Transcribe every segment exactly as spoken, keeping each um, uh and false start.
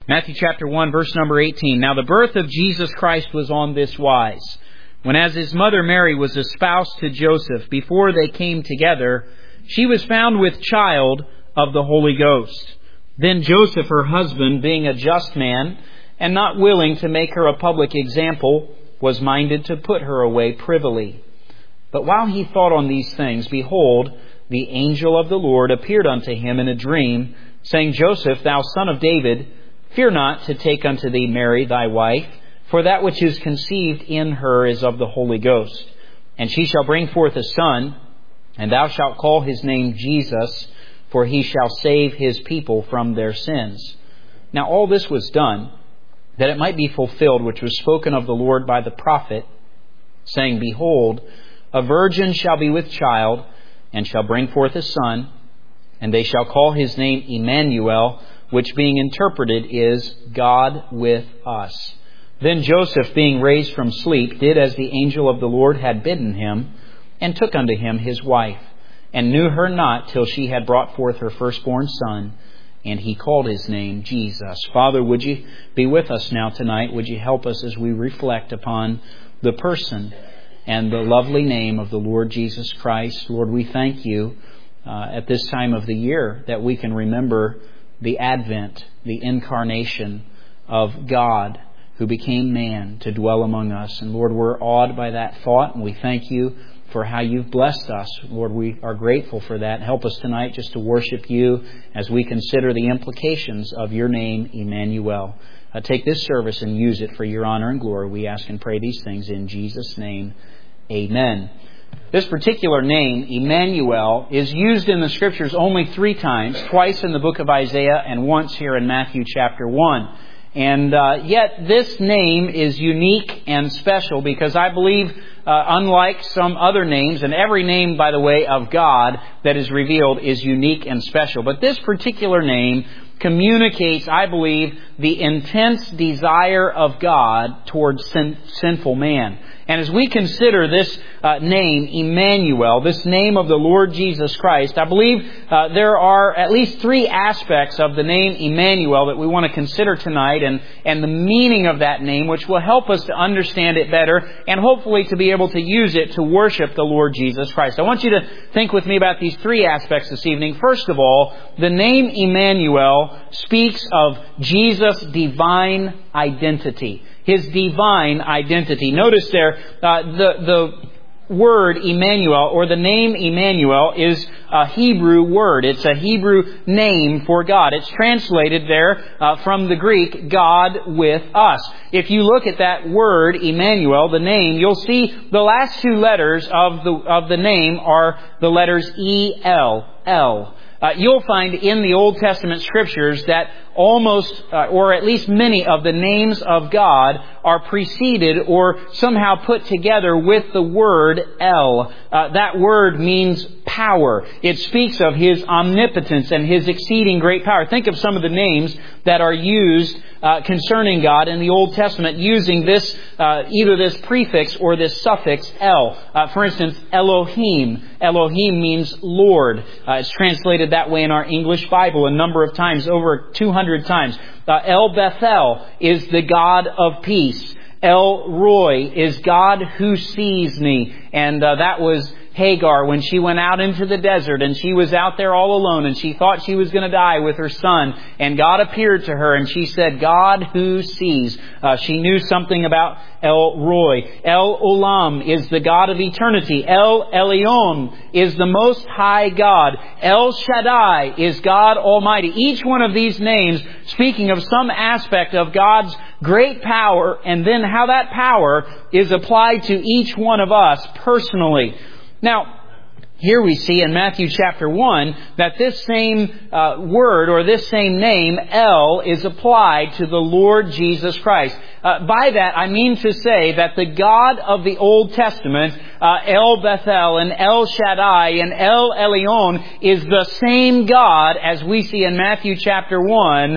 Matthew chapter one, verse number eighteen. Now the birth of Jesus Christ was on this wise. When as his mother Mary was espoused to Joseph, before they came together, she was found with child of the Holy Ghost. Then Joseph, her husband, being a just man, and not willing to make her a public example, was minded to put her away privily. But while he thought on these things, behold, the angel of the Lord appeared unto him in a dream, saying, Joseph, thou son of David, fear not to take unto thee Mary thy wife, for that which is conceived in her is of the Holy Ghost. And she shall bring forth a son, and thou shalt call his name Jesus, for he shall save his people from their sins. Now all this was done, that it might be fulfilled which was spoken of the Lord by the prophet, saying, Behold, a virgin shall be with child, and shall bring forth a son, and they shall call his name Emmanuel, which being interpreted is God with us. Then Joseph, being raised from sleep, did as the angel of the Lord had bidden him, and took unto him his wife, and knew her not till she had brought forth her firstborn son, and he called his name Jesus. Father, would you be with us now tonight? Would you help us as we reflect upon the person and the lovely name of the Lord Jesus Christ? Lord, we thank you uh, at this time of the year that we can remember the advent, the incarnation of God who became man to dwell among us. And Lord, we're awed by that thought, and we thank you for how you've blessed us. Lord, we are grateful for that. Help us tonight just to worship you as we consider the implications of your name, Emmanuel. Uh, take this service and use it for your honor and glory. We ask and pray these things in Jesus' name. Amen. This particular name, Emmanuel, is used in the Scriptures only three times, twice in the book of Isaiah and once here in Matthew chapter one. And uh, yet this name is unique and special because I believe, uh, unlike some other names, and every name, by the way, of God that is revealed is unique and special. But this particular name communicates, I believe, the intense desire of God towards sin- sinful man. And as we consider this uh, name, Emmanuel, this name of the Lord Jesus Christ, I believe uh, there are at least three aspects of the name Emmanuel that we want to consider tonight, and, and the meaning of that name, which will help us to understand it better and hopefully to be able to use it to worship the Lord Jesus Christ. I want you to think with me about these three aspects this evening. First of all, the name Emmanuel speaks of Jesus' divine identity. His divine identity. Notice there, uh, the the word Emmanuel, or the name Emmanuel, is a Hebrew word. It's a Hebrew name for God. It's translated there uh, from the Greek, God with us. If you look at that word Emmanuel, the name, you'll see the last two letters of the of the name are the letters E L, L. Uh, you'll find in the Old Testament Scriptures that almost, uh, or at least many of the names of God are preceded or somehow put together with the word El. Uh, that word means power. It speaks of His omnipotence and His exceeding great power. Think of some of the names that are used uh, concerning God in the Old Testament using this, uh, either this prefix or this suffix El. Uh, for instance, Elohim. Elohim means Lord. Uh, it's translated that way in our English Bible a number of times, over two hundred times. Uh, El Bethel is the God of peace. El Roy is God who sees me. And uh, that was Hagar when she went out into the desert and she was out there all alone and she thought she was going to die with her son, and God appeared to her and she said, God who sees. Uh, she knew something about El Roy. El Olam is the God of eternity. El Elyon is the Most High God. El Shaddai is God Almighty. Each one of these names speaking of some aspect of God's great power, and then how that power is applied to each one of us personally. Now, here we see in Matthew chapter one that this same uh, word or this same name, El, is applied to the Lord Jesus Christ. Uh, by that, I mean to say that the God of the Old Testament uh, El Bethel and El Shaddai and El Elyon is the same God as we see in Matthew chapter one,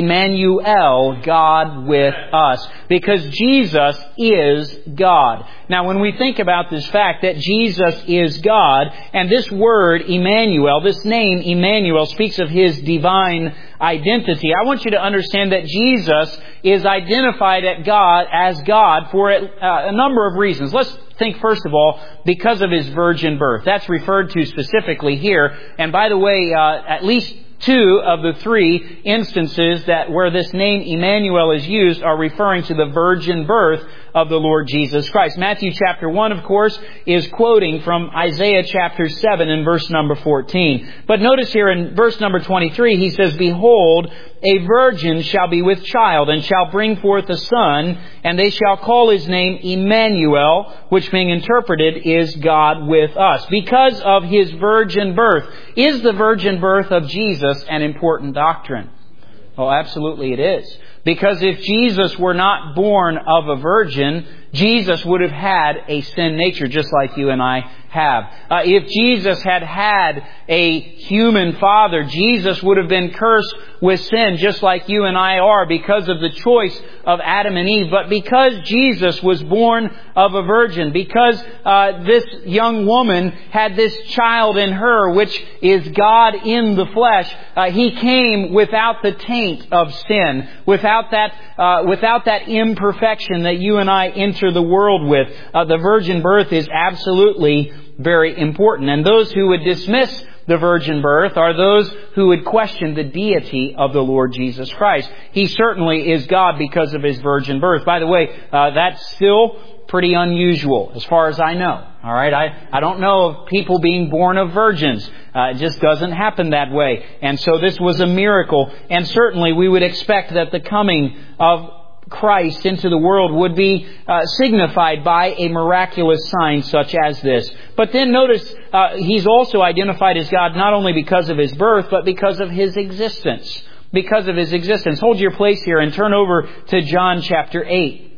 Emmanuel, God with us. Because Jesus is God. Now when we think about this fact that Jesus is God, and this word Emmanuel, this name Emmanuel speaks of His divine identity, I want you to understand that Jesus is identified at God as God for a, uh, a number of reasons. Let's think first of all, because of His virgin birth. That's referred to specifically here. And by the way, uh, at least two of the three instances that where this name Emmanuel is used are referring to the virgin birth of the Lord Jesus Christ. Matthew chapter one, of course, is quoting from Isaiah chapter seven and verse number fourteen. But notice here in verse number twenty-three, he says, "Behold, a virgin shall be with child, and shall bring forth a son, and they shall call His name Emmanuel," which being interpreted is God with us. Because of His virgin birth. Is the virgin birth of Jesus an important doctrine? Oh, absolutely it is. Because if Jesus were not born of a virgin, Jesus would have had a sin nature just like you and I have. Uh, if Jesus had had a human father, Jesus would have been cursed with sin just like you and I are because of the choice of Adam and Eve. But because Jesus was born of a virgin, because uh, this young woman had this child in her, which is God in the flesh, uh, He came without the taint of sin, without that, uh, without that imperfection that you and I enter the world with. Uh, the virgin birth is absolutely very important. And those who would dismiss the virgin birth are those who would question the deity of the Lord Jesus Christ. He certainly is God because of His virgin birth. By the way, uh, that's still pretty unusual as far as I know. All right, I, I don't know of people being born of virgins. Uh, it just doesn't happen that way. And so this was a miracle. And certainly we would expect that the coming of Christ into the world would be uh, signified by a miraculous sign such as this. But then notice uh, He's also identified as God not only because of His birth, but because of His existence. Because of His existence. Hold your place here and turn over to John chapter eight.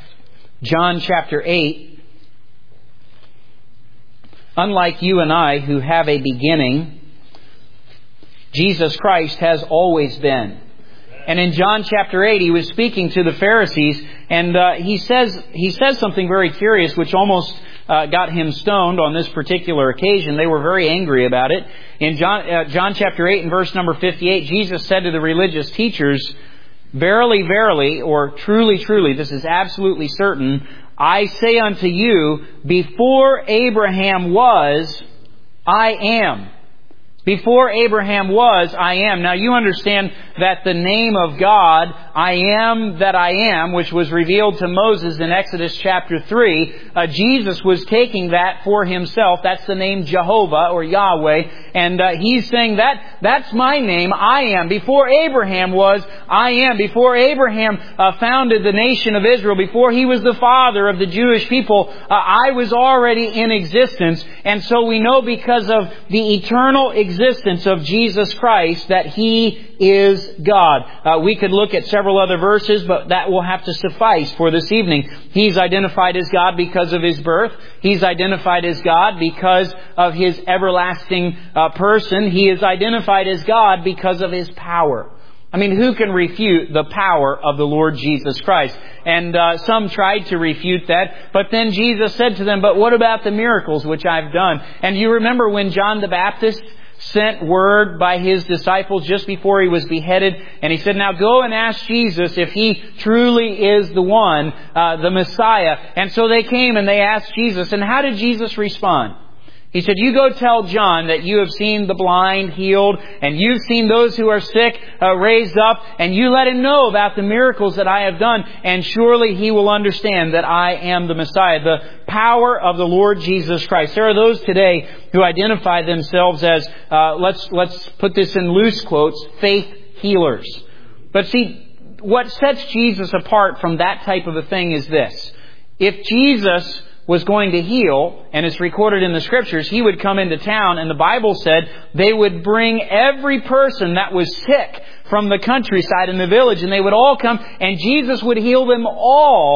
John chapter eight. Unlike you and I who have a beginning, Jesus Christ has always been. And in John chapter eight, He was speaking to the Pharisees, and uh, he says he says something very curious, which almost uh, got Him stoned on this particular occasion. They were very angry about it. In John, uh, John chapter eight and verse number fifty-eight, Jesus said to the religious teachers, "Verily, verily," or truly, truly, this is absolutely certain, "I say unto you, before Abraham was, I am." Before Abraham was, I am. Now you understand that the name of God, I am that I am, which was revealed to Moses in Exodus chapter three, uh, Jesus was taking that for Himself. That's the name Jehovah or Yahweh. And uh, He's saying that that's my name, I am. Before Abraham was, I am. Before Abraham uh, founded the nation of Israel, before he was the father of the Jewish people, uh, I was already in existence. And so we know because of the eternal existence existence of Jesus Christ that He is God. Uh, we could look at several other verses, but that will have to suffice for this evening. He's identified as God because of His birth. He's identified as God because of His everlasting uh, person. He is identified as God because of His power. I mean, who can refute the power of the Lord Jesus Christ? And uh, some tried to refute that, but then Jesus said to them, "But what about the miracles which I've done?" And you remember when John the Baptist sent word by his disciples just before he was beheaded, and he said, "Now go and ask Jesus if He truly is the one, uh, the Messiah." And so they came and they asked Jesus, and how did Jesus respond? He said, "You go tell John that you have seen the blind healed, and you've seen those who are sick uh, raised up, and you let him know about the miracles that I have done, and surely he will understand that I am the Messiah." The power of the Lord Jesus Christ. There are those today who identify themselves as, uh, let's let's put this in loose quotes, faith healers. But see, what sets Jesus apart from that type of a thing is this. If Jesus was going to heal, and it's recorded in the Scriptures, He would come into town, and the Bible said they would bring every person that was sick from the countryside and the village, and they would all come, and Jesus would heal them all,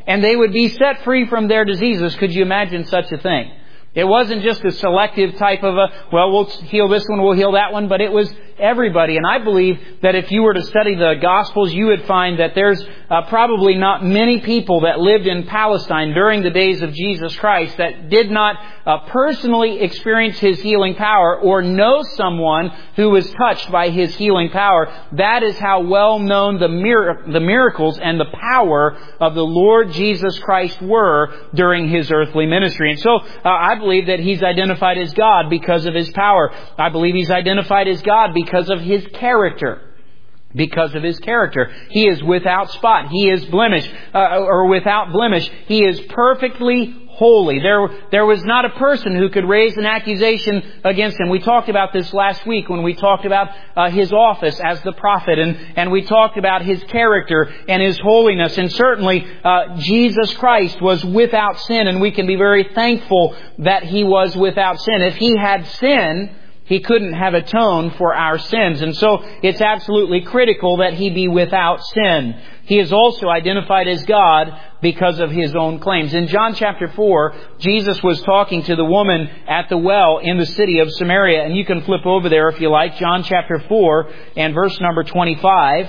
and they would be set free from their diseases. Could you imagine such a thing? It wasn't just a selective type of a, well, we'll heal this one, we'll heal that one, but it was everybody. And I believe that if you were to study the Gospels, you would find that there's uh, probably not many people that lived in Palestine during the days of Jesus Christ that did not uh, personally experience His healing power or know someone who was touched by His healing power. That is how well known the, mir- the miracles and the power of the Lord Jesus Christ were during His earthly ministry. And so uh, I believe that He's identified as God because of His power. I believe He's identified as God because of His character. Because of His character. He is without spot. He is blemish, uh, or without blemish. He is perfectly holy. There, there was not a person who could raise an accusation against Him. We talked about this last week when we talked about uh, His office as the prophet, and, and we talked about His character and His holiness. And certainly uh, Jesus Christ was without sin, and we can be very thankful that He was without sin. If He had sin, He couldn't have atoned for our sins. And so it's absolutely critical that He be without sin. He is also identified as God because of His own claims. In John chapter four, Jesus was talking to the woman at the well in the city of Samaria. And you can flip over there if you like. John chapter four and verse number twenty-five.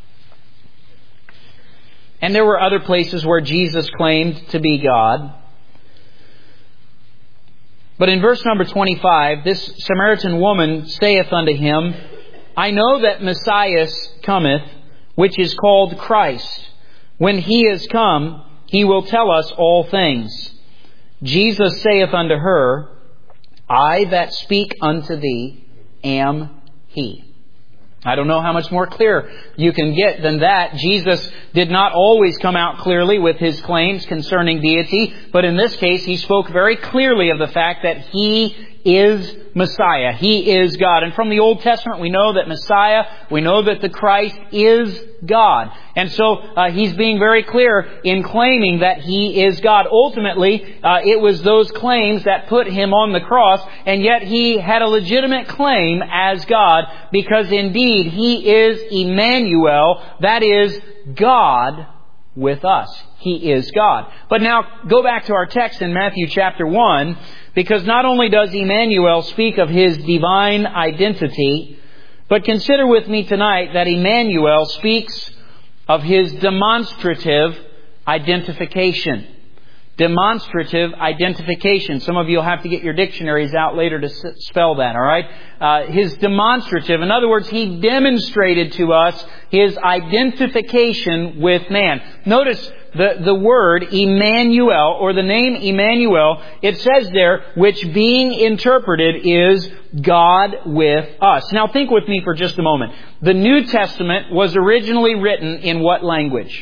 And there were other places where Jesus claimed to be God. But in verse number twenty-five, this Samaritan woman saith unto Him, I know that Messiah cometh, which is called Christ. When He is come, He will tell us all things. Jesus saith unto her, I that speak unto thee am He. I don't know how much more clear you can get than that. Jesus did not always come out clearly with His claims concerning deity, but in this case He spoke very clearly of the fact that He is Messiah. He is God. And from the Old Testament we know that Messiah, we know that the Christ is God. And so uh, He's being very clear in claiming that He is God. Ultimately, uh, it was those claims that put Him on the cross, and yet He had a legitimate claim as God, because indeed He is Emmanuel, that is, God with us. He is God. But now, go back to our text in Matthew chapter one, because not only does Emmanuel speak of His divine identity, but consider with me tonight that Emmanuel speaks of His demonstrative identification. Demonstrative identification. Some of you will have to get your dictionaries out later to spell that, all right? Uh, his demonstrative. In other words, He demonstrated to us His identification with man. Notice the, the word Emmanuel, or the name Emmanuel, it says there, which being interpreted is God with us. Now think with me for just a moment. The New Testament was originally written in what language?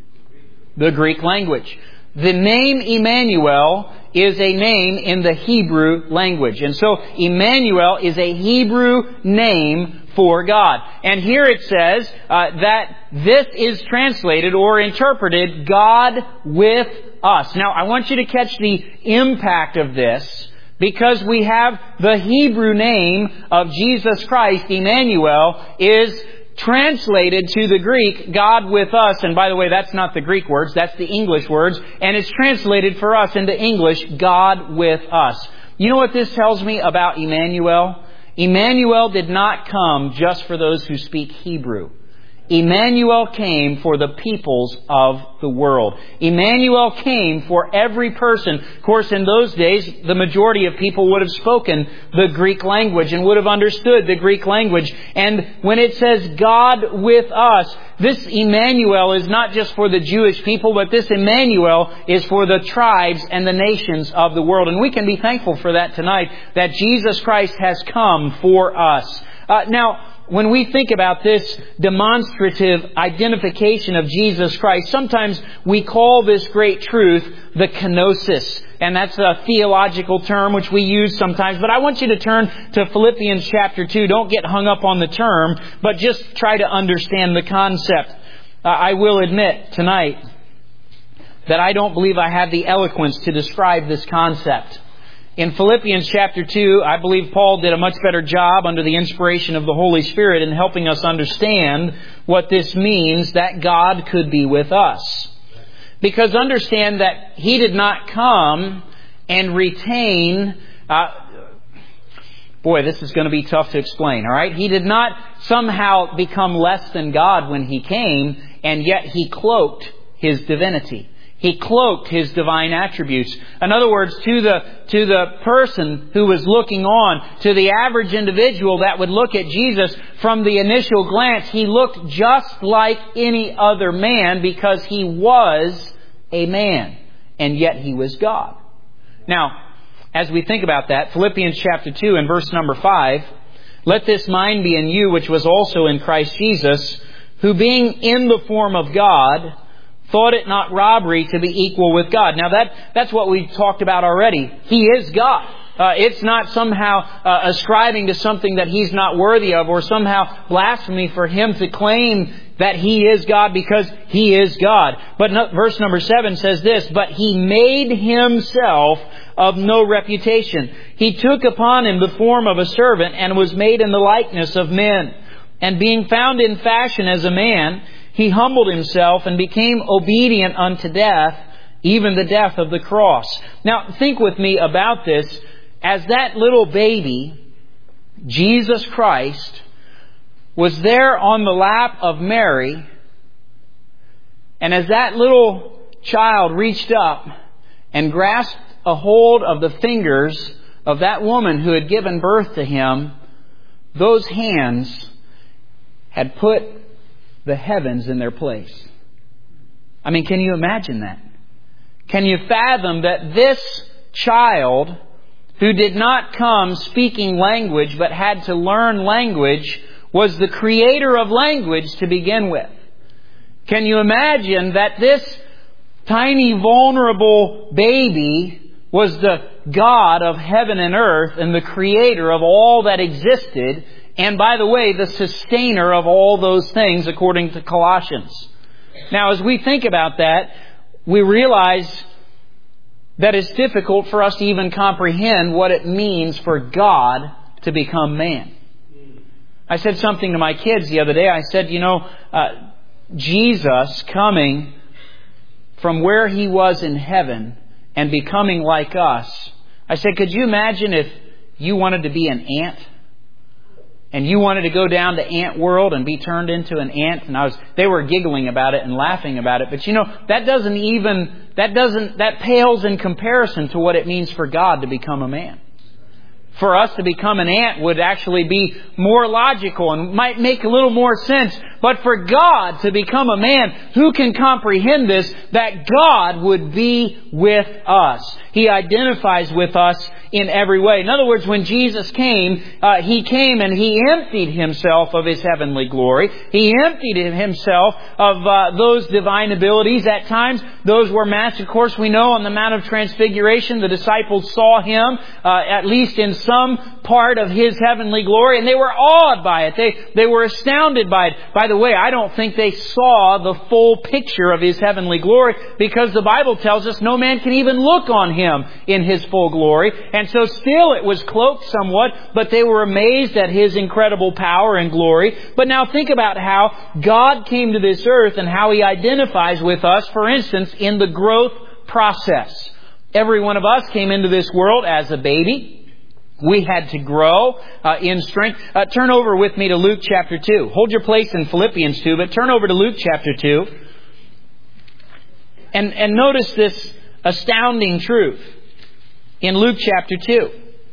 The Greek language. The name Emmanuel is a name in the Hebrew language. And so Emmanuel is a Hebrew name for God. And here it says uh, that this is translated or interpreted God with us. Now I want you to catch the impact of this, because we have the Hebrew name of Jesus Christ, Emmanuel, is translated to the Greek, God with us. And by the way, that's not the Greek words, that's the English words. And it's translated for us into English, God with us. You know what this tells me about Emmanuel? Emmanuel did not come just for those who speak Hebrew. Emmanuel came for the peoples of the world. Emmanuel came for every person. Of course, in those days, the majority of people would have spoken the Greek language and would have understood the Greek language. And when it says God with us, this Emmanuel is not just for the Jewish people, but this Emmanuel is for the tribes and the nations of the world. And we can be thankful for that tonight, that Jesus Christ has come for us. Uh, now, when we think about this demonstrative identification of Jesus Christ, sometimes we call this great truth the kenosis. And that's a theological term which we use sometimes. But I want you to turn to Philippians chapter two. Don't get hung up on the term, but just try to understand the concept. Uh, I will admit tonight that I don't believe I have the eloquence to describe this concept. In Philippians chapter two, I believe Paul did a much better job under the inspiration of the Holy Spirit in helping us understand what this means, that God could be with us. Because understand that He did not come and retain... Uh, boy, this is going to be tough to explain, all right? He did not somehow become less than God when He came, and yet He cloaked His divinity. He cloaked His divine attributes. In other words, to the, to the person who was looking on, to the average individual that would look at Jesus from the initial glance, He looked just like any other man because He was a man, and yet He was God. Now, as we think about that, Philippians chapter two and verse number five, let this mind be in you which was also in Christ Jesus, who being in the form of God, thought it not robbery to be equal with God. Now that, that's what we talked about already. He is God. Uh, it's not somehow uh, ascribing to something that He's not worthy of, or somehow blasphemy for Him to claim that He is God, because He is God. But no, verse number seven says this, but He made Himself of no reputation. He took upon Him the form of a servant, and was made in the likeness of men. And being found in fashion as a man, He humbled Himself and became obedient unto death, even the death of the cross. Now, think with me about this. As that little baby, Jesus Christ, was there on the lap of Mary, and as that little child reached up and grasped a hold of the fingers of that woman who had given birth to Him, those hands had put the heavens in their place. I mean, can you imagine that? Can you fathom that this child, who did not come speaking language but had to learn language, was the creator of language to begin with? Can you imagine that this tiny, vulnerable baby was the God of heaven and earth and the creator of all that existed, and by the way, the sustainer of all those things, according to Colossians? Now, as we think about that, we realize that it's difficult for us to even comprehend what it means for God to become man. I said something to my kids the other day. I said, you know, uh, Jesus coming from where He was in heaven and becoming like us. I said, could you imagine if you wanted to be an ant? And you wanted to go down to ant world and be turned into an ant? And I was, they were giggling about it and laughing about it. But you know, that doesn't even, that doesn't, that pales in comparison to what it means for God to become a man. For us to become an ant would actually be more logical and might make a little more sense. But for God to become a man, who can comprehend this? That God would be with us. He identifies with us in every way. In other words, when Jesus came, uh, He came and He emptied Himself of His heavenly glory. He emptied Himself of uh, those divine abilities. At times, those were matched. Of course, we know on the Mount of Transfiguration, the disciples saw Him, uh, at least in some part of His heavenly glory, and they were awed by it. They, they were astounded by it. By the way, I don't think they saw the full picture of His heavenly glory, because the Bible tells us no man can even look on Him in His full glory. And so still it was cloaked somewhat, but they were amazed at His incredible power and glory. But now think about how God came to this earth and how He identifies with us, for instance, in the growth process. Every one of us came into this world as a baby. We had to grow uh, in strength. Uh, turn over with me to Luke chapter two. Hold your place in Philippians two, but turn over to Luke chapter two. And, and notice this astounding truth in Luke chapter two.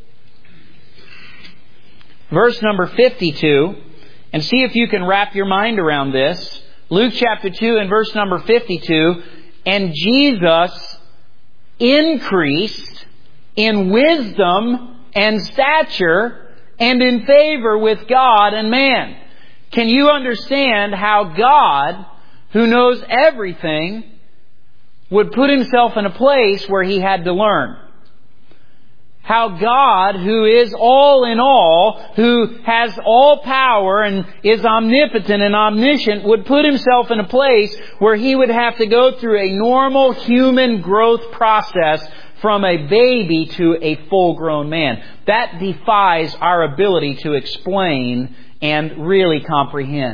Verse number fifty-two. And see if you can wrap your mind around this. Luke chapter two and verse number fifty-two. And Jesus increased in wisdom and stature and in favor with God and man. Can you understand how God, who knows everything, would put Himself in a place where He had to learn? How God, who is all in all, who has all power and is omnipotent and omniscient, would put Himself in a place where He would have to go through a normal human growth process from a baby to a full-grown man. That defies our ability to explain and really comprehend.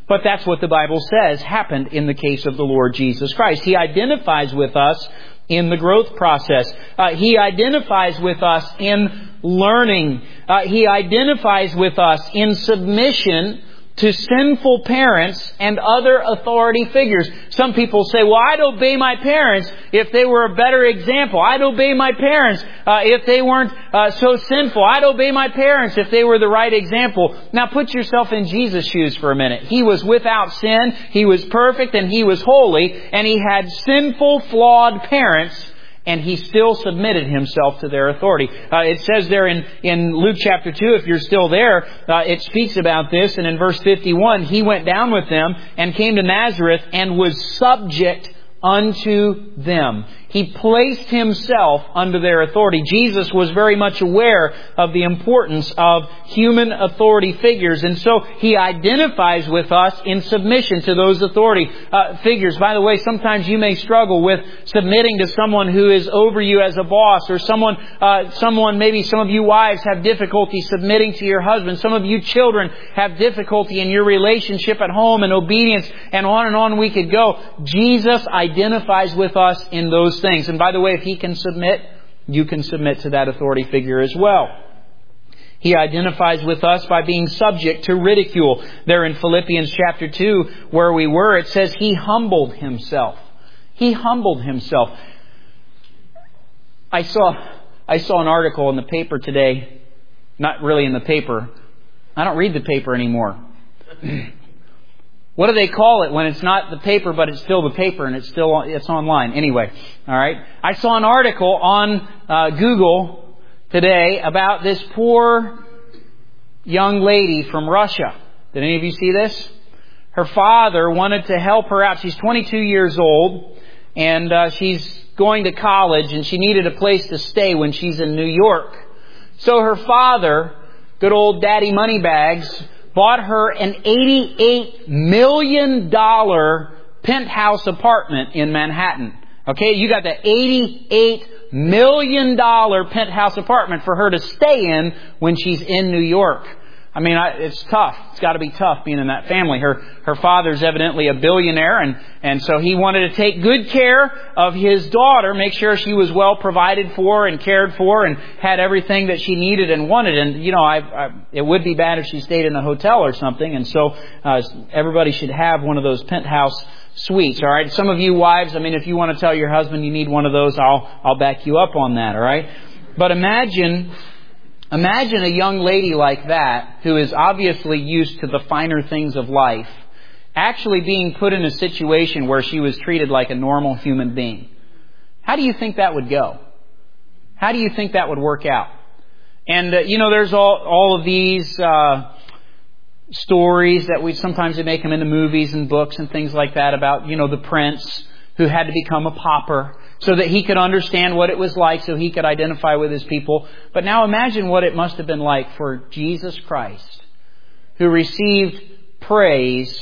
But that's what the Bible says happened in the case of the Lord Jesus Christ. He identifies with us in the growth process. Uh, he identifies with us in learning. Uh, he identifies with us in submission to sinful parents and other authority figures. Some people say, well, I'd obey my parents if they were a better example. I'd obey my parents uh, if they weren't uh, so sinful. I'd obey my parents if they were the right example. Now put yourself in Jesus' shoes for a minute. He was without sin, He was perfect, and He was holy, and He had sinful, flawed parents, and He still submitted Himself to their authority. Uh, it says there in, in Luke chapter two, if you're still there, uh, it speaks about this. And in verse fifty-one, He went down with them and came to Nazareth and was subject unto them. He placed Himself under their authority. Jesus was very much aware of the importance of human authority figures, and so He identifies with us in submission to those authority uh, figures. By the way, sometimes you may struggle with submitting to someone who is over you as a boss, or someone, uh, someone, maybe some of you wives have difficulty submitting to your husband. Some of you children have difficulty in your relationship at home and obedience, and on and on we could go. Jesus identifies with us in those things. And by the way, if He can submit, you can submit to that authority figure as well. He identifies with us by being subject to ridicule. There in Philippians chapter two, where we were, it says He humbled Himself. He humbled Himself. I saw, I saw an article in the paper today. Not really in the paper. I don't read the paper anymore. What do they call it when it's not the paper, but it's still the paper and it's still it's online? Anyway, all right. I saw an article on uh, Google today about this poor young lady from Russia. Did any of you see this? Her father wanted to help her out. She's twenty-two years old, and uh, she's going to college, and she needed a place to stay when she's in New York. So her father, good old Daddy Moneybags, bought her an eighty-eight million dollars penthouse apartment in Manhattan. Okay, you got the eighty-eight million dollars penthouse apartment for her to stay in when she's in New York. I mean, I, it's tough. It's got to be tough being in that family. Her her father's evidently a billionaire, and, and so he wanted to take good care of his daughter, make sure she was well provided for and cared for and had everything that she needed and wanted. And, you know, I, I it would be bad if she stayed in a hotel or something. And so uh, everybody should have one of those penthouse suites, all right? Some of you wives, I mean, if you want to tell your husband you need one of those, I'll I'll back you up on that, all right? But imagine... Imagine a young lady like that, who is obviously used to the finer things of life, actually being put in a situation where she was treated like a normal human being. How do you think that would go? How do you think that would work out? And, uh, you know, there's all, all of these uh, stories that we sometimes they make them into movies and books and things like that about, you know, the prince who had to become a pauper so that he could understand what it was like, so he could identify with his people. But now imagine what it must have been like for Jesus Christ, who received praise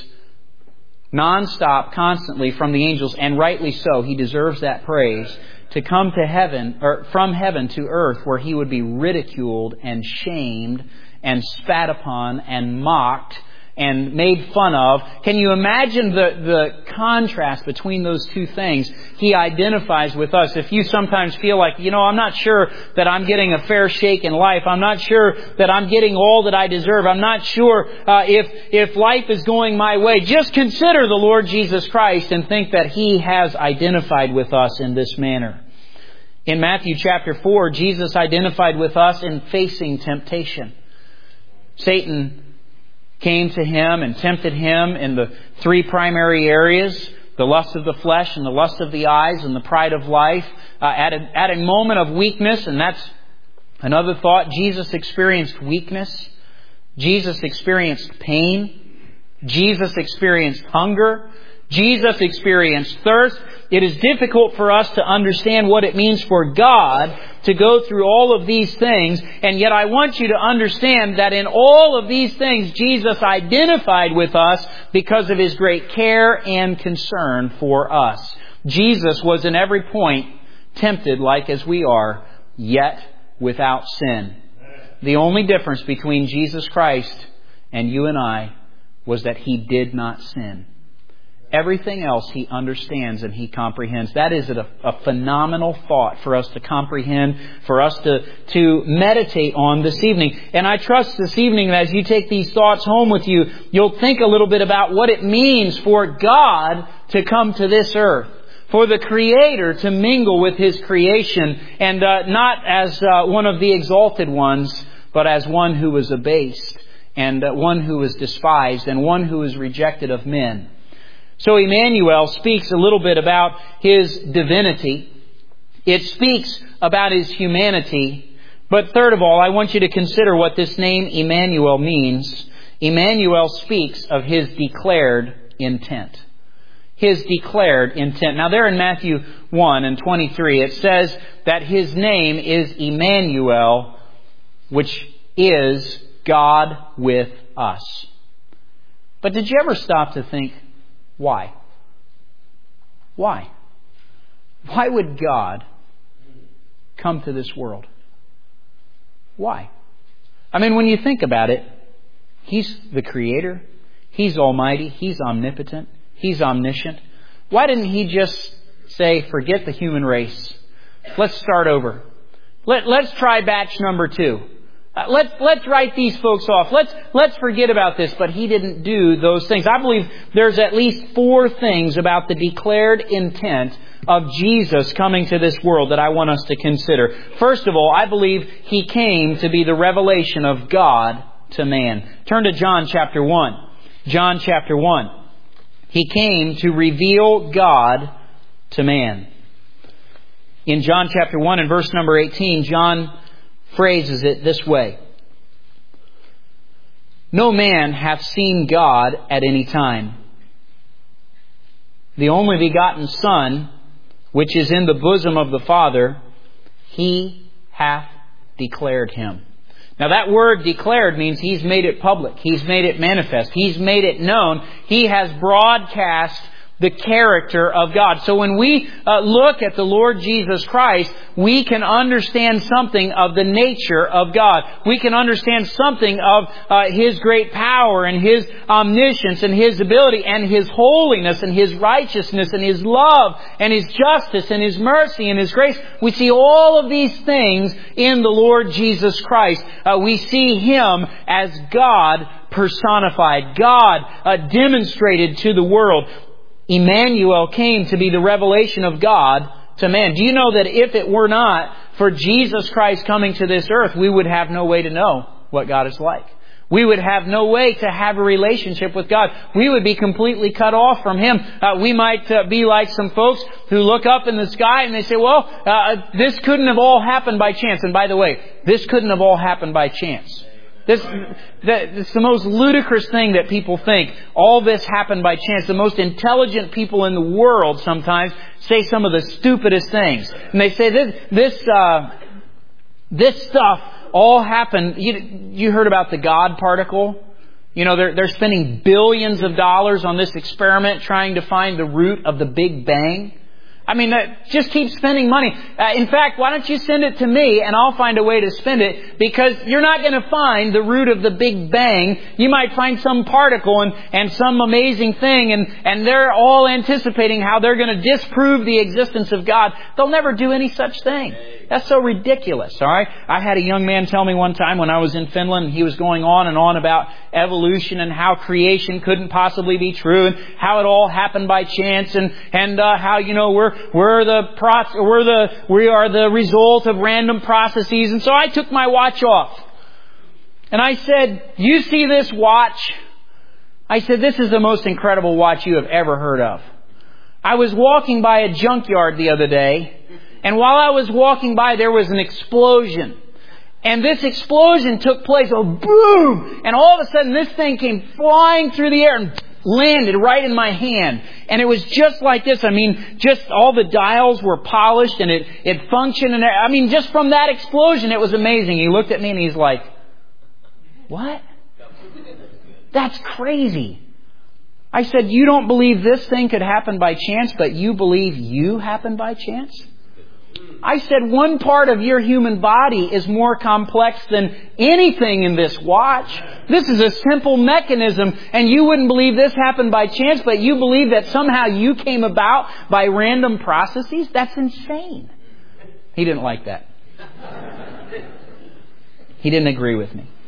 nonstop, constantly from the angels, and rightly so. He deserves that praise, to come to heaven, or from heaven to earth, where He would be ridiculed and shamed and spat upon and mocked and made fun of. Can you imagine the, the contrast between those two things? He identifies with us. If you sometimes feel like, you know, I'm not sure that I'm getting a fair shake in life. I'm not sure that I'm getting all that I deserve. I'm not sure uh, if, if life is going my way. Just consider the Lord Jesus Christ and think that He has identified with us in this manner. In Matthew chapter four, Jesus identified with us in facing temptation. Satan came to Him and tempted Him in the three primary areas: the lust of the flesh and the lust of the eyes and the pride of life. Uh, at, a, at a moment of weakness, and that's another thought, Jesus experienced weakness. Jesus experienced pain. Jesus experienced hunger. Jesus experienced thirst. It is difficult for us to understand what it means for God to go through all of these things. And yet I want you to understand that in all of these things, Jesus identified with us because of His great care and concern for us. Jesus was in every point tempted like as we are, yet without sin. The only difference between Jesus Christ and you and I was that He did not sin. Everything else He understands and He comprehends. That is a, a phenomenal thought for us to comprehend, for us to, to meditate on this evening. And I trust this evening that as you take these thoughts home with you, you'll think a little bit about what it means for God to come to this earth. For the Creator to mingle with His creation, and uh, not as uh, one of the exalted ones, but as one who was abased, and uh, one who was despised, and one who was rejected of men. So Emmanuel speaks a little bit about His divinity. It speaks about His humanity. But third of all, I want you to consider what this name Emmanuel means. Emmanuel speaks of His declared intent. His declared intent. Now there in Matthew one and twenty-three, it says that His name is Emmanuel, which is God with us. But did you ever stop to think, why? Why? Why would God come to this world? Why? I mean, when you think about it, He's the Creator. He's almighty. He's omnipotent. He's omniscient. Why didn't He just say, forget the human race. Let's start over. Let, let's try batch number two. Uh, let's, let's write these folks off. Let's, let's forget about this. But He didn't do those things. I believe there's at least four things about the declared intent of Jesus coming to this world that I want us to consider. First of all, I believe He came to be the revelation of God to man. Turn to John chapter one. John chapter one. He came to reveal God to man. In John chapter one and verse number eighteen, John phrases it this way. No man hath seen God at any time. The only begotten Son, which is in the bosom of the Father, He hath declared Him. Now that word declared means He's made it public. He's made it manifest. He's made it known. He has broadcast the character of God. So when we uh, look at the Lord Jesus Christ, we can understand something of the nature of God. We can understand something of uh, His great power and His omniscience and His ability and His holiness and His righteousness and His love and His justice and His mercy and His grace. We see all of these things in the Lord Jesus Christ. Uh, we see Him as God personified, God uh, demonstrated to the world. Emmanuel came to be the revelation of God to man. Do you know that if it were not for Jesus Christ coming to this earth, we would have no way to know what God is like? We would have no way to have a relationship with God. We would be completely cut off from Him. Uh, we might uh, be like some folks who look up in the sky and they say, well, uh, this couldn't have all happened by chance. And by the way, this couldn't have all happened by chance. This, that, this is the most ludicrous thing that people think. All this happened by chance. The most intelligent people in the world sometimes say some of the stupidest things. And they say this, this, uh, this stuff all happened. You, you heard about the God particle? You know, they're, they're spending billions of dollars on this experiment trying to find the root of the Big Bang. I mean, uh, just keep spending money. Uh, in fact, why don't you send it to me and I'll find a way to spend it, because you're not going to find the root of the Big Bang. You might find some particle and, and some amazing thing, and, and they're all anticipating how they're going to disprove the existence of God. They'll never do any such thing. That's so ridiculous, all right? I had a young man tell me one time when I was in Finland, he was going on and on about evolution and how creation couldn't possibly be true and how it all happened by chance, and, and uh, how, you know, we're We're the pro- we're the we are the result of random processes. And so I took my watch off. And I said, "You see this watch?" I said, "This is the most incredible watch you have ever heard of." I was walking by a junkyard the other day, and while I was walking by, there was an explosion. And this explosion took place, oh boom! And all of a sudden this thing came flying through the air and landed right in my hand. And it was just like this. I mean, just all the dials were polished and it, it functioned. And I mean, just from that explosion, it was amazing. He looked at me and he's like, "What? That's crazy." I said, "You don't believe this thing could happen by chance, but you believe you happened by chance?" I said one part of your human body is more complex than anything in this watch. This is a simple mechanism, and you wouldn't believe this happened by chance, but you believe that somehow you came about by random processes? That's insane. He didn't like that. He didn't agree with me.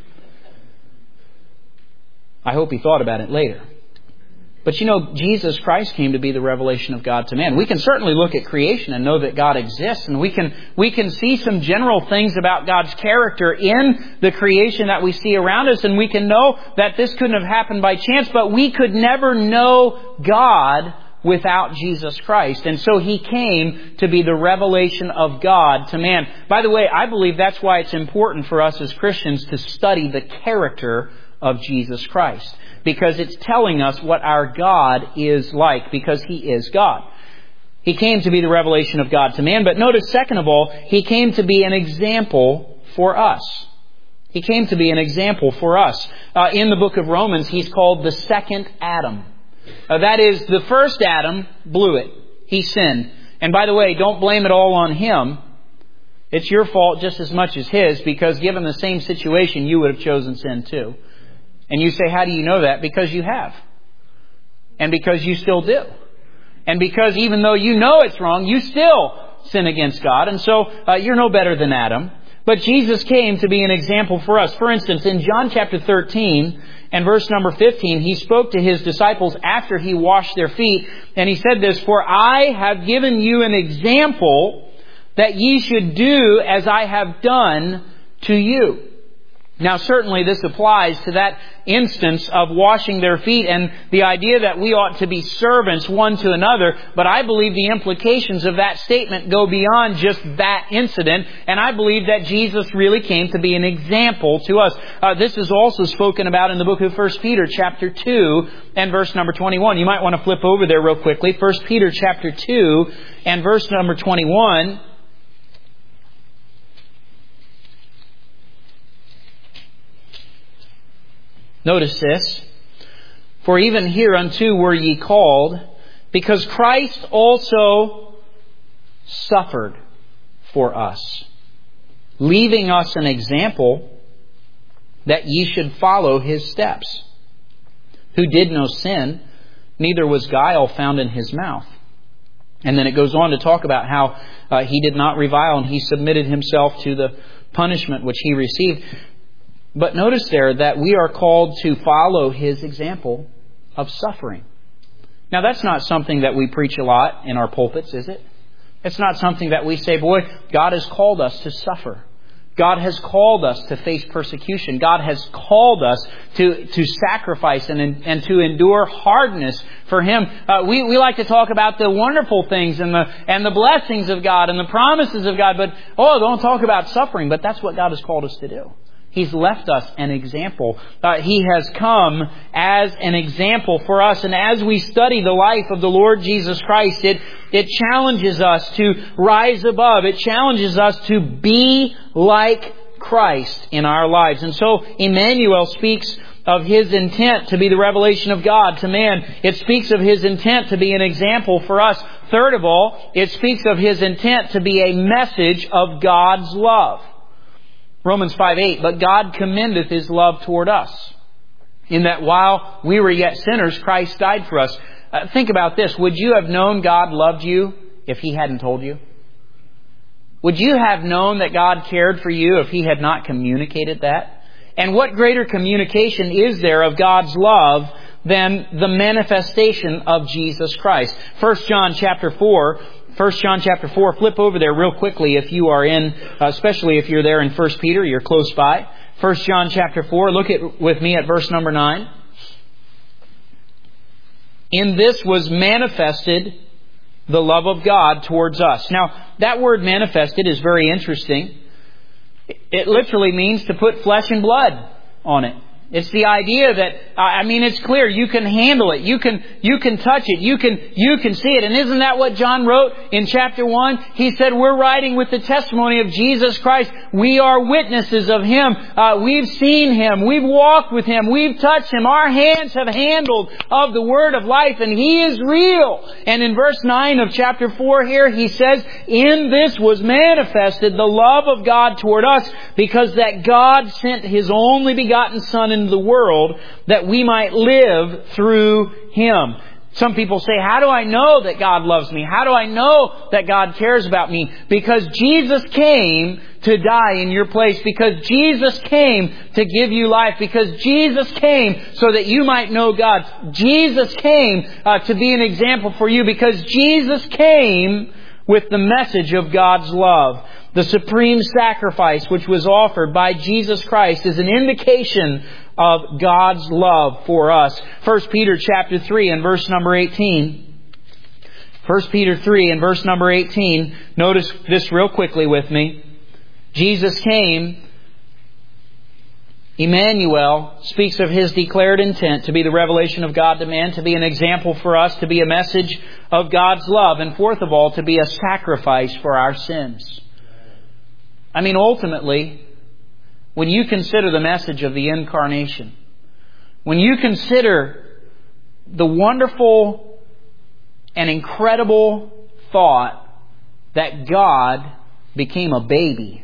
I hope he thought about it later. But you know, Jesus Christ came to be the revelation of God to man. We can certainly look at creation and know that God exists, and we can we can see some general things about God's character in the creation that we see around us, and we can know that this couldn't have happened by chance, but we could never know God without Jesus Christ. And so He came to be the revelation of God to man. By the way, I believe that's why it's important for us as Christians to study the character of Jesus Christ. Because it's telling us what our God is like, because He is God. He came to be the revelation of God to man. But notice, second of all, He came to be an example for us. He came to be an example for us. Uh, in the book of Romans, He's called the second Adam. Uh, that is, the first Adam blew it. He sinned. And by the way, don't blame it all on him. It's your fault just as much as his, because given the same situation, you would have chosen sin too. And you say, how do you know that? Because you have. And because you still do. And because even though you know it's wrong, you still sin against God. And so uh, you're no better than Adam. But Jesus came to be an example for us. For instance, in John chapter thirteen and verse number fifteen, He spoke to His disciples after He washed their feet. And He said this, "For I have given you an example that ye should do as I have done to you." Now, certainly this applies to that instance of washing their feet and the idea that we ought to be servants one to another. But I believe the implications of that statement go beyond just that incident. And I believe that Jesus really came to be an example to us. Uh, this is also spoken about in the book of First Peter chapter two and verse number twenty-one. You might want to flip over there real quickly. First Peter chapter two and verse number twenty-one. Notice this. "For even hereunto were ye called, because Christ also suffered for us, leaving us an example that ye should follow His steps, who did no sin, neither was guile found in His mouth." And then it goes on to talk about how uh, He did not revile and He submitted Himself to the punishment which He received. But notice there that we are called to follow His example of suffering. Now, that's not something that we preach a lot in our pulpits, is it? It's not something that we say, boy, God has called us to suffer. God has called us to face persecution. God has called us to, to sacrifice and, and to endure hardness for Him. Uh, we, we like to talk about the wonderful things and the, and the blessings of God and the promises of God, but, oh, don't talk about suffering. But that's what God has called us to do. He's left us an example. Uh, he has come as an example for us. And as we study the life of the Lord Jesus Christ, it, it challenges us to rise above. It challenges us to be like Christ in our lives. And so Emmanuel speaks of His intent to be the revelation of God to man. It speaks of His intent to be an example for us. Third of all, it speaks of His intent to be a message of God's love. Romans five eight, "But God commendeth His love toward us, in that while we were yet sinners, Christ died for us." Uh, think about this. Would you have known God loved you if He hadn't told you? Would you have known that God cared for you if He had not communicated that? And what greater communication is there of God's love than the manifestation of Jesus Christ? First John chapter four. First John chapter four, flip over there real quickly if you are in, uh, especially if you're there in First Peter, you're close by. First John chapter four, look at with me at verse number nine. "In this was manifested the love of God towards us." Now, that word manifested is very interesting. It literally means to put flesh and blood on it. It's the idea that, uh, I mean, it's clear. You can handle it. You can, you can touch it. You can, you can see it. And isn't that what John wrote in chapter one? He said, we're writing with the testimony of Jesus Christ. We are witnesses of Him. Uh, we've seen Him. We've walked with Him. We've touched Him. Our hands have handled of the Word of life, and He is real. And in verse nine of chapter four here, he says, in this was manifested the love of God toward us, because that God sent His only begotten Son into the world that we might live through Him. Some people say, how do I know that God loves me? How do I know that God cares about me? Because Jesus came to die in your place. Because Jesus came to give you life. Because Jesus came so that you might know God. Jesus came uh, to be an example for you. Because Jesus came with the message of God's love. The supreme sacrifice which was offered by Jesus Christ is an indication of God's love for us. First Peter chapter three and verse number eighteen. First Peter three and verse number eighteen. Notice this real quickly with me. Jesus came. Emmanuel speaks of His declared intent to be the revelation of God to man, to be an example for us, to be a message of God's love, and fourth of all, to be a sacrifice for our sins. I mean, ultimately, when you consider the message of the Incarnation, when you consider the wonderful and incredible thought that God became a baby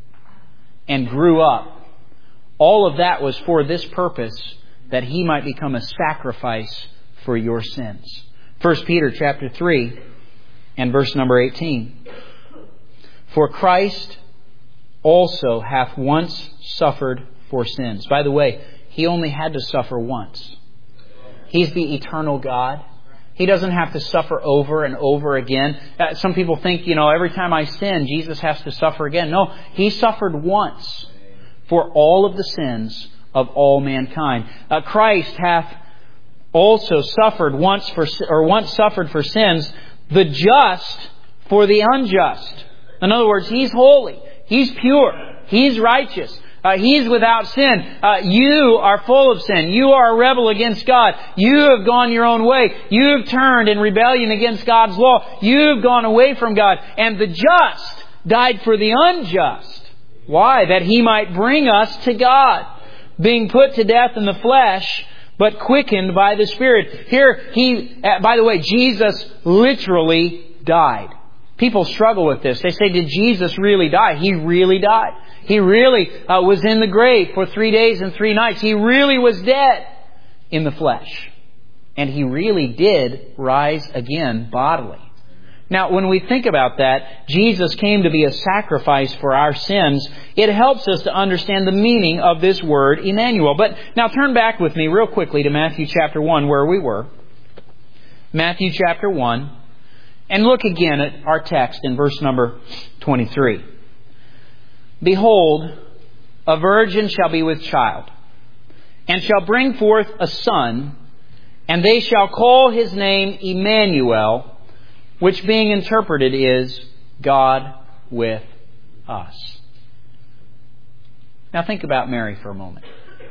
and grew up, all of that was for this purpose, that He might become a sacrifice for your sins. First Peter chapter three and verse number eighteen. For Christ also hath once suffered for sins. By the way, He only had to suffer once. He's the eternal God. He doesn't have to suffer over and over again. Uh, some people think, you know, every time I sin, Jesus has to suffer again. No, He suffered once for all of the sins of all mankind. Uh, Christ hath also suffered once for, or once suffered for sins, the just for the unjust. In other words, He's holy. He's pure. He's righteous. Uh, he's without sin. Uh, you are full of sin. You are a rebel against God. You have gone your own way. You have turned in rebellion against God's law. You have gone away from God. And the just died for the unjust. Why? That He might bring us to God, being put to death in the flesh, but quickened by the Spirit. Here, He, uh, by the way, Jesus literally died. People struggle with this. They say, did Jesus really die? He really died. He really uh, was in the grave for three days and three nights. He really was dead in the flesh. And He really did rise again bodily. Now, when we think about that, Jesus came to be a sacrifice for our sins. It helps us to understand the meaning of this word, Emmanuel. But now turn back with me real quickly to Matthew chapter one, where we were. Matthew chapter one. And look again at our text in verse number twenty-three. Behold, a virgin shall be with child, and shall bring forth a son, and they shall call His name Emmanuel, which being interpreted is God with us. Now think about Mary for a moment.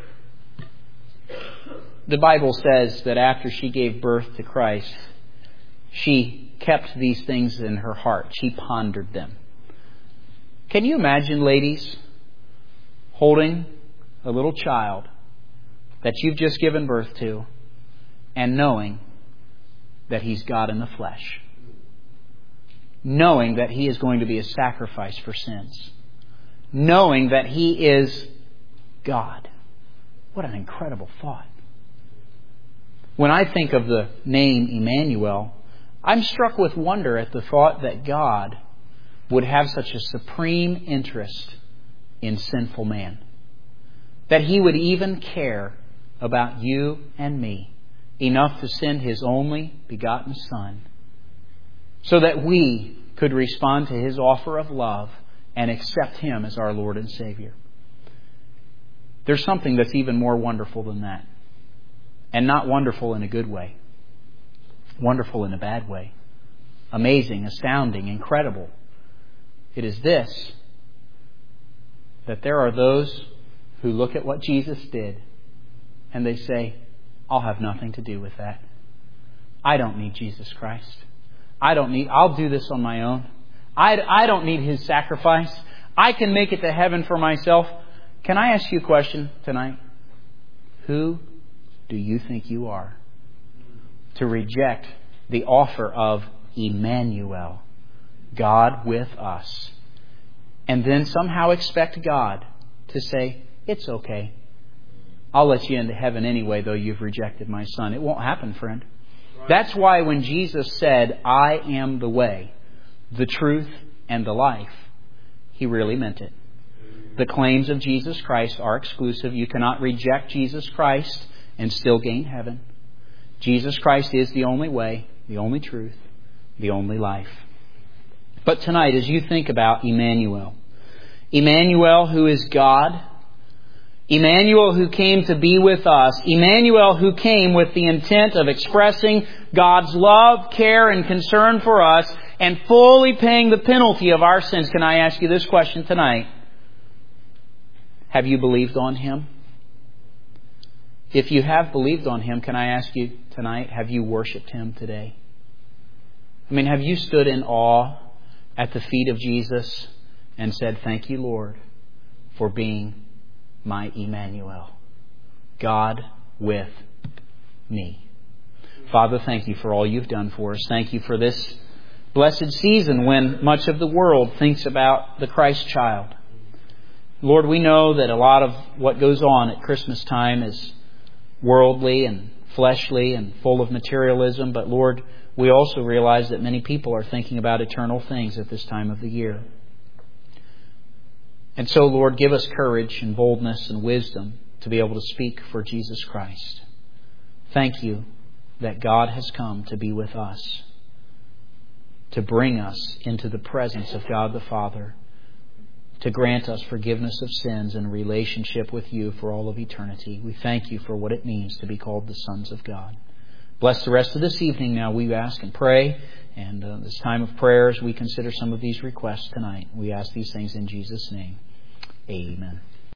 The Bible says that after she gave birth to Christ, she kept these things in her heart. She pondered them. Can you imagine, ladies, holding a little child that you've just given birth to and knowing that He's God in the flesh? Knowing that He is going to be a sacrifice for sins. Knowing that He is God. What an incredible thought. When I think of the name Emmanuel, I'm struck with wonder at the thought that God would have such a supreme interest in sinful man. That He would even care about you and me enough to send His only begotten Son so that we could respond to His offer of love and accept Him as our Lord and Savior. There's something that's even more wonderful than that. And not wonderful in a good way. Wonderful in a bad way. Amazing, astounding, incredible. It is this, that there are those who look at what Jesus did and they say, I'll have nothing to do with that. I don't need Jesus Christ. I don't need, I'll do this on my own. I, I don't need His sacrifice. I can make it to heaven for myself. Can I ask you a question tonight? Who do you think you are to reject the offer of Emmanuel, God with us, and then somehow expect God to say, it's okay. I'll let you into heaven anyway, though you've rejected my Son. It won't happen, friend. That's why when Jesus said, I am the way, the truth, and the life, He really meant it. The claims of Jesus Christ are exclusive. You cannot reject Jesus Christ and still gain heaven. Jesus Christ is the only way, the only truth, the only life. But tonight, as you think about Emmanuel, Emmanuel who is God, Emmanuel who came to be with us, Emmanuel who came with the intent of expressing God's love, care, and concern for us, and fully paying the penalty of our sins. Can I ask you this question tonight? Have you believed on Him? If you have believed on Him, can I ask you tonight, have you worshipped Him today? I mean, have you stood in awe at the feet of Jesus and said, thank you, Lord, for being my Emmanuel, God with me. Father, thank you for all you've done for us. Thank you for this blessed season when much of the world thinks about the Christ child. Lord, we know that a lot of what goes on at Christmas time is worldly and fleshly and full of materialism. But Lord, we also realize that many people are thinking about eternal things at this time of the year. And so, Lord, give us courage and boldness and wisdom to be able to speak for Jesus Christ. Thank you that God has come to be with us, to bring us into the presence of God the Father, to grant us forgiveness of sins and a relationship with you for all of eternity. We thank you for what it means to be called the sons of God. Bless the rest of this evening now, we ask and pray. And uh, this time of prayer, as we consider some of these requests tonight, we ask these things in Jesus' name. Amen.